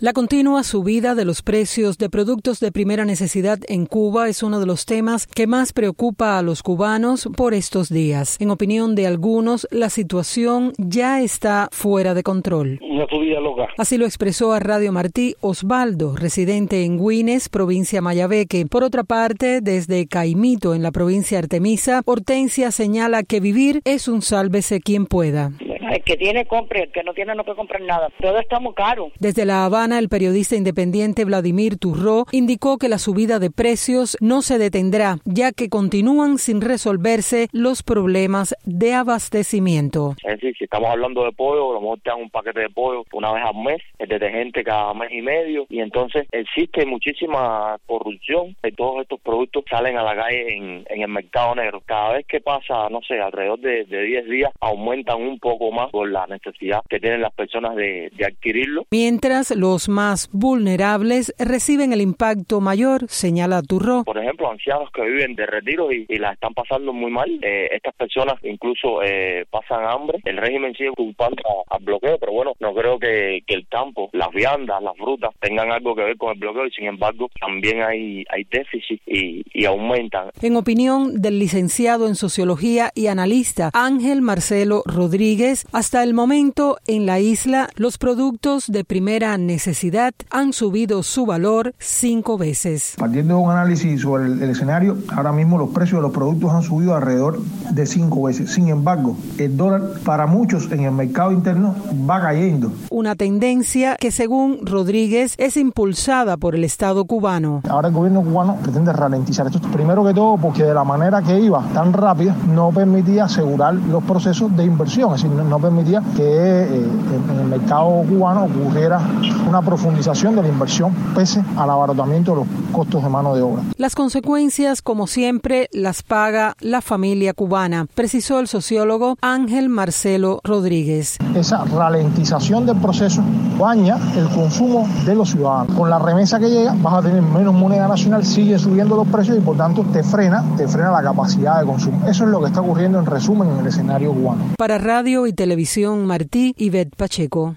La continua subida de los precios de productos de primera necesidad en Cuba es uno de los temas que más preocupa a los cubanos por estos días. En opinión de algunos, la situación ya está fuera de control. Una subida loca. Así lo expresó a Radio Martí Osvaldo, residente en Güines, provincia Mayabeque. Por otra parte, desde Caimito, en la provincia Artemisa, Hortensia señala que vivir es un sálvese quien pueda. El que tiene compre, el que no tiene no puede comprar nada. Todo está muy caro. Desde La Habana, el periodista independiente Vladimir Turró indicó que la subida de precios no se detendrá, ya que continúan sin resolverse los problemas de abastecimiento. Es decir, si estamos hablando de pollo, a lo mejor te dan un paquete de pollo una vez al mes, el detergente cada mes y medio, y entonces existe muchísima corrupción y todos estos productos salen a la calle en el mercado negro. Cada vez que pasa, no sé, alrededor de 10 días, aumentan un poco más por la necesidad que tienen las personas de adquirirlo. Mientras los más vulnerables reciben el impacto mayor, señala Turró. Por ejemplo, ancianos que viven de retiro y la están pasando muy mal. Estas personas incluso pasan hambre. El régimen sigue culpando al bloqueo, pero bueno, no creo que el campo, las viandas, las frutas tengan algo que ver con el bloqueo y sin embargo también hay déficit y aumentan. En opinión del licenciado en Sociología y analista Ángel Marcelo Rodríguez, hasta el momento en la isla los productos de primera necesidad han subido su valor 5 veces. Partiendo de un análisis sobre el escenario, ahora mismo los precios de los productos han subido alrededor de 5 veces. Sin embargo, el dólar para muchos en el mercado interno va cayendo. Una tendencia que, según Rodríguez, es impulsada por el Estado cubano. Ahora el gobierno cubano pretende ralentizar esto. Primero que todo porque de la manera que iba tan rápida no permitía asegurar los procesos de inversión, es decir, no permitía que en el mercado cubano ocurriera una profundización de la inversión pese al abaratamiento de los costos de mano de obra. Las consecuencias, como siempre, las paga la familia cubana, precisó el sociólogo Ángel Marcelo Rodríguez. Esa ralentización del proceso daña el consumo de los ciudadanos. Con la remesa que llega vas a tener menos moneda nacional, siguen subiendo los precios y por tanto te frena la capacidad de consumo. Eso es lo que está ocurriendo en resumen en el escenario cubano. Para Radio y Televisión Martí, Ivette Pacheco.